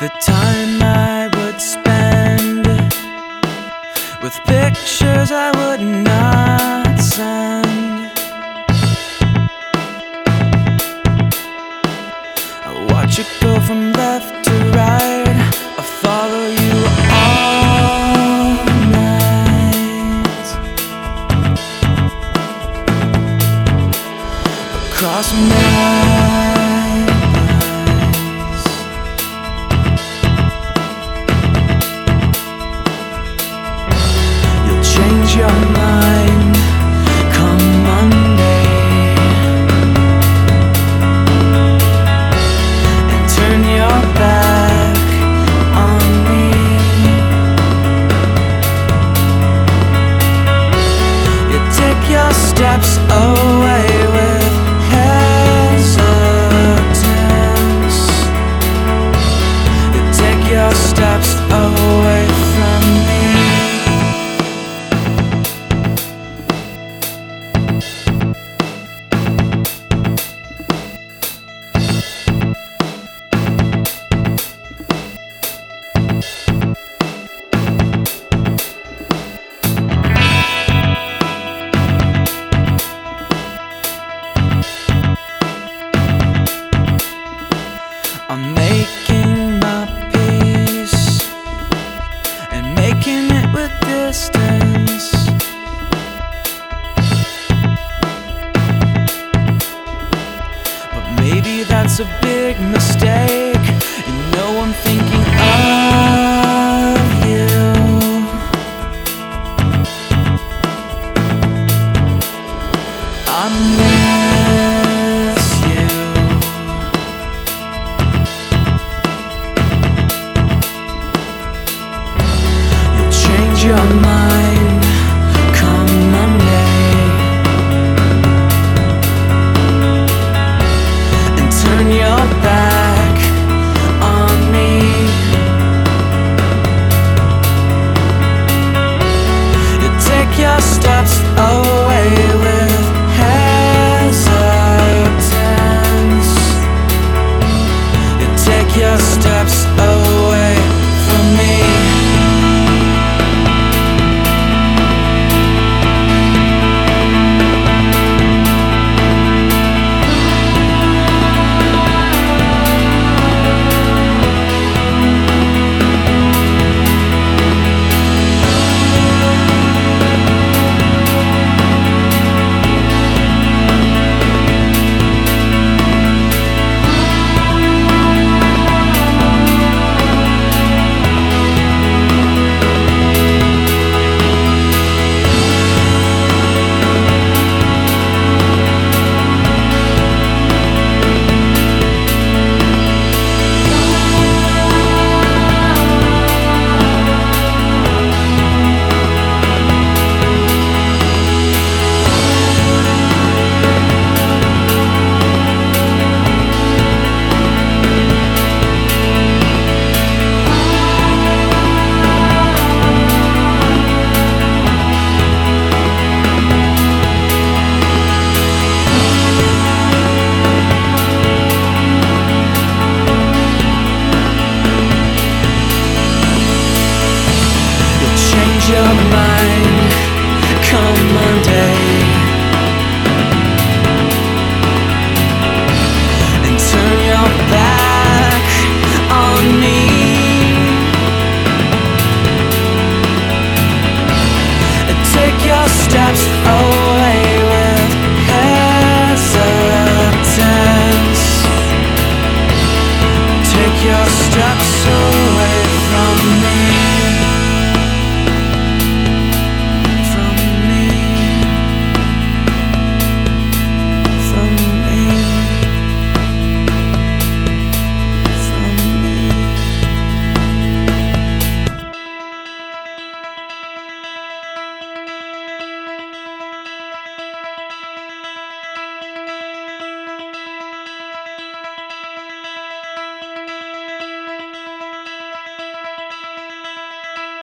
The time I would spend with pictures I would not send. I watch it go from left to right. I follow you all night across my change your mind come Monday and turn your back on me. You take your steps away with hesitance. You take your steps away from me. I'm making my peace and making it with distance. But maybe that's a big mistake. You know I'm thinking of you. I miss you. Change your mind come Monday and turn your back on me. You take your steps away with hesitance. You take your steps